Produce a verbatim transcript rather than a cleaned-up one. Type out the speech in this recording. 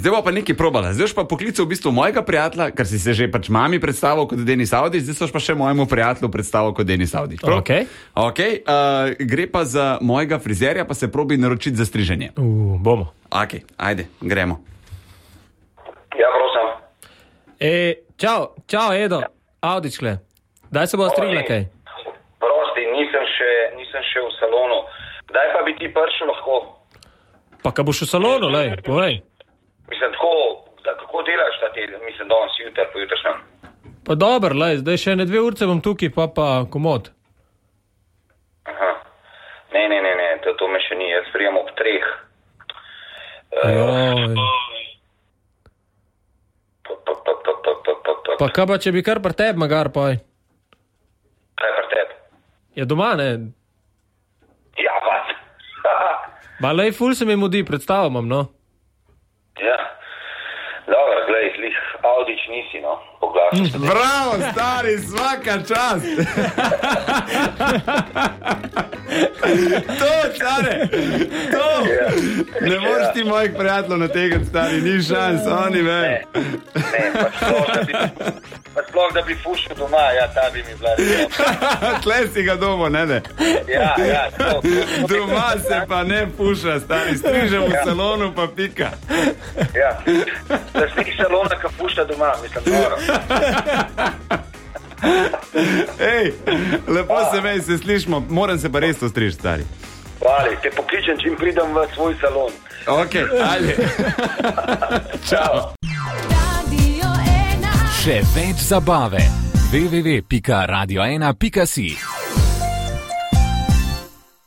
Zdaj bo pa nekaj probala. Zdaj boš pa poklical v bistvu mojega prijatelja, ker si se že pač mami predstavil kot Denis Avdić, zdaj boš pa še mojemu prijatelju predstavil kot Denis Avdić. Okay. Okay, uh, gre pa za mojega frizerja, pa se probi naročiti za striženje. Uh, bomo. Ok, ajde, gremo. Ja, prosim. E, čau, čau, Edo. Avdić, kle. Daj se bo strigla kaj. Prosti, nisem še, nisem še v salonu. Kdaj pa bi ti prišel lahko? Pa ka boš v salonu, lej, povej. Mislim, tako, da, kako delaš ta teden? Mislim, danes jutr, pojutrišnjem. Pa dober, lej, zdaj še ne dve urce bom tukaj, pa pa komod. Aha. Ne, ne, ne, ne, to, to me še ni, jaz prijam ob treh. Joj. Pa, pa, pa, pa, pa, pa, pa, pa. Pa kaj pa, če bi kar pri tebi, magar, poj. Kaj pri tebi? Ja, doma, ne? Ja, pa. Ma lej, ful se mi mudi, predstavo imam, no. Ja. Dobro, glej, lih, Avdić nisi, no. Poglašam se. Bravo, stari, svaka čast. To, stare, to. Ja. Ne moreš ti mojih prijateljev nategati, stari, ni šans, oni ve. Ne, ne, pa sploh, da bi, pa sploh, da bi fušil doma, ja, ta bi mi bila rekla. Tle si ga doma, ne, ne. Ja, ja, to. to Doma se pa ne puša, stari, strižem v salonu, pa pika. Ja, da si salona, ka fušta doma, mislim, dobro. Ej, lepo se vej, se slišimo, moram se pa res ostriž, stari. Vali, te pokličem, čim pridem v svoj salon. Ok, ajde. Čau. Še več zabave. w w w pika radio ena pika si